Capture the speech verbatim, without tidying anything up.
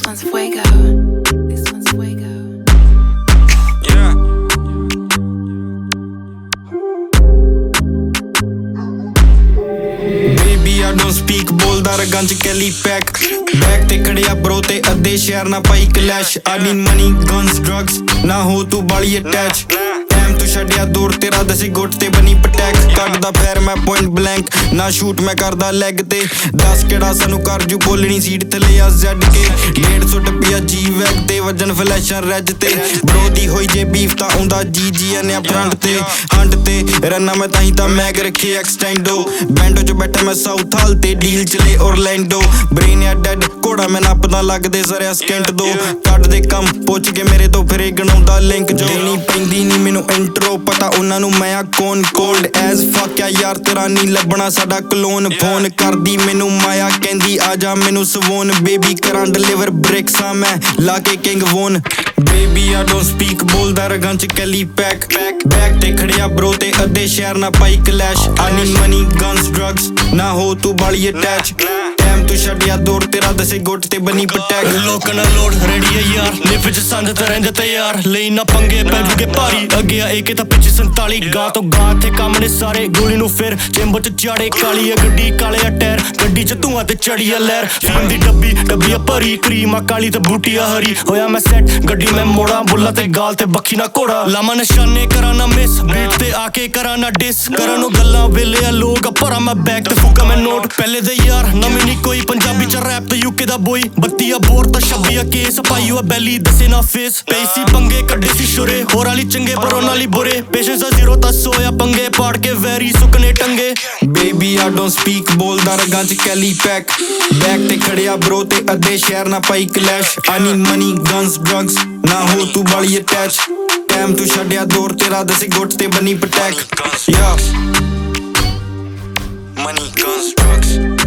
one's fuego. This one's fuego. Yeah. Baby I don't speak ਬੋਲਦਾ ਰਗਾਂ ਚ Kelly pack back ਤੇ ਖੜਿਆ ਬਰੋ ਤੇ ਅੱਧੇ ਸ਼ਹਿਰ ਨਾ ਪਾਈ clash I need money guns drugs ਨਾ ਹੋ ਤੂੰ ਬਾਲੀ ਅਟੈਚ ਟਾਈਮ ਤੂੰ ਛੱਡਿਆ ਦੂਰ ਤੇਰਾ ਦਸੀ ਗੁੱਟ ਤੇ ਬਣੀ ਪਟੈਕ ਕੱਢਦਾ ਫੈਰ ਮੈਂ ਪੁਆਇੰਟ ਬਲੈਂਕ ਨਾ ਸ਼ੂਟ ਮੈਂ ਕਰਦਾ ਲੈਗ ਤੇ ਦੱਸ ਕਿਹੜਾ ਸਾਨੂੰ ਕਰ ਜੂ ਬੋਲਣੀ ਸੀਟ ਥੱਲੇ ਆ ਜ਼ੈਡ ਕੇ ਡੇਢ ਸੌ ਟੱਪਿਆ ਜੀ ਵੈਗ ਤੇ ਵਜਨ ਫਲੈਸ਼ਾਂ ਰੈਜ ਤੇ ਬਰੋ ਦੀ ਹੋਈ ਜੇ ਬੀਫ ਤਾਂ ਆਉਂਦਾ ਜੀ ਜੀ ਨੇ ਫਰੰਟ ਤੇ ਹੰਡ ਤੇ ਰੰਨਾ ਮੈਂ ਤਾਂ ਹੀ ਤਾਂ ਮੈਗ ਰੱਖੇ ਐਕਸਟੈਂਡੋ ਬੈਂਡੋ ਚ ਬੈਠਾ ਮੈਂ ਸਾਊਥ ਹਾਲ ਤੇ ਡੀਲ ਚਲੇ ਔਰਲੈਂਡੋ ਬ੍ਰੇਨ ਆ ਡੈਡ ਘੋੜਾ ਮੈਂ ਨੱਪਦਾ ਲੱਗਦੇ ਸਰਿਆ ਸਕਿੰਟ ਦੋ ਕੱਢਦੇ ਕੰਮ ਪੁੱਛ ਕੇ ਮੇਰੇ ਤੋਂ ਫਿਰ ਗਣਾਉਂਦਾ ਲਿੰਕ ਜੋ ਨਹੀਂ ਪੈਂਦੀ ਨਹੀਂ ਮੈਨੂੰ ਇੰਟਰੋ ਪਤਾ ਉਹਨਾਂ ਨੂੰ ਮੈਂ ਆ ਕੌਣ ਕੋਲਡ ਐਜ਼ ਫੱਕ ਆ ਯਾਰ ਤੇਰਾ ਨਹੀਂ ਲੱਭਣਾ ਸਾਡਾ ਕਲੋਨ ਫੋਨ ਕਰਦੀ ਮੈਨੂੰ ਮਾਇਆ ਕਹਿੰਦੀ ਆ ਜਾ ਮੈਨੂੰ ਸਵੋਨ ਬੇਬੀ ਕਰਾਂ ਡਿਲੀਵਰ ਬ੍ਰਿਕਸਾਂ ਮੈਂ ਲਾ ਕੇ ਕਿੰਗ ਵੋਨ ਬੇਬੀ ਆ ਡੋਂਟ ਸਪੀਕ ਬੋਲਦਾ ਰਗਾਂ ਚ ਕੈਲੀ ਪੈਕ ਬੈਕ ਤੇ ਖੜਿਆ ਬਰੋ ਤੇ ਅੱਧੇ ਸ਼ਹਿਰ ਨਾ ਪਾਈ clash I need money guns drugs ਨਾ ਹੋ ਤੂੰ ਬਾਲੀ ਅਟੈਚ ਟਾਈਮ ਤੂੰ ਛੱਡਿਆ ਦੂਰ ਤੇਰਾ ਦਸੇ ਗੁੱਟ ਤੇ ਬਣੀ ਪਟੈਕ ਲੋਕਾਂ ਨਾਲ ਲੋੜ ਰੈਡੀ ਆ ਯਾਰ ਲਿਪ ਚ ਸੰਦ ਤੇ ਰਹਿੰਦੇ ਤੇ ਯਾਰ ਲਈ ਨਾ ਪੰਗੇ ਪੈ ਜੂਗੇ ਭਾਰੀ ਅੱਗੇ ਆ ਏਕੇ ਤਾਂ ਪਿੱਛੇ ਸੰਤਾਲੀ ਗਾਂ ਤੋਂ ਗਾਂ ਤੇ ਕੰਮ ਨੇ ਸਾਰੇ ਗੋਲੀ ਨੂੰ ਫਿਰ ਚੇਂਬਰ ਚ ਚਾੜੇ ਕਾਲੀ ਆ ਗੱਡੀ ਕਾਲੇ ਆ ਟਾਇਰ ਗੱਡੀ ਚ ਧੂਆਂ ਤੇ ਚੜੀ ਆ ਲਹਿਰ ਫੀਮ ਦੀ ਡੱਬੀ ਡੱਬੀ ਆ ਭਰੀ ਕਰੀਮ ਆ ਕਾਲੀ ਤੇ ਬੂਟੀ ਆ ਹਰੀ ਹੋਇਆ ਮੈਂ ਸੈਟ ਗੱਡੀ ਮੈਂ ਮੋੜਾ ਬੁੱਲਾ ਤੇ ਗਾਲ ਤੇ ਬੱਖੀ ਨਾ ਘੋੜਾ ਲਾਵਾਂ ਨਿਸ਼ਾਨੇ ਕਰਾਂ ਨਾ ਮਿਸ ਬੀਟ ਤੇ ਆ ਕੇ ਕਰਾਂ ਨਾ ਡਿਸ ਕਰਾਂ ਨੂੰ ਗੱਲਾਂ ਵੇਲੇ ਆ ਲੋਕ ਭਰਾ ਮੈਂ ਬੈਕ ਤੇ ਫੂਕਾ ਮੈਂ ਨੋਟ ਪਹਿਲੇ ਦੇ ਯਾਰ ਨਵੀਂ ਨਹੀਂ ਕੋਈ ਪੰਜਾਬੀ ਚ ਰੈਪ ਤੇ ਯੂਕੇ ਦਾ ਬੋਈ ਬੱਤੀ ਆ ਬੋਰ ਤਾਂ ਛੱਬੀ ਆ ਕੇਸ ਪਾਈ ਆ ਬੈਲੀ ਦੱਸੇ ਨਾ ਫੇਸ ਪੈਸੀ ਪੰਗੇ ਕੱਢੇ ਸੀ ਸ਼ੁਰੇ ਹੋਰ ਵਾਲੀ ਚੰਗੇ ਪਰ ਉਹਨਾਂ ਲਈ ਬੁਰੇ ਪੇਸ਼ੈਂਸ ਦਾ ਜ਼ੀਰੋ ਤਾਂ ਸੋਇਆ ਪੰਗੇ ਪਾੜ ਕੇ ਵੈਰੀ ਸੁੱਕਨੇ ਟੰਗੇ ਬੇਬੀ ਆ ਡੋਂਟ ਸਪੀਕ ਬੋਲਦਾ ਰਗਾਂ ਚ ਕੈਲੀ ਪੈਕ ਬੈਕ ਤੇ ਖੜਿਆ ਬਰੋ ਤੇ ਅੱਧੇ ਸ਼ਹਿਰ ਨਾ ਪਾਈ clash I need money guns drugs ਨਾ ਹੋ ਤੂੰ ਬਾਲੀ ਅਟੈਚ ਟਾਈਮ ਤੂੰ ਛੱਡਿਆ ਦੂਰ ਤੇਰਾ ਦਸੇ ਗੁੱਟ ਤੇ ਬਣੀ ਪਟੈਕ ਯਾ money guns drugs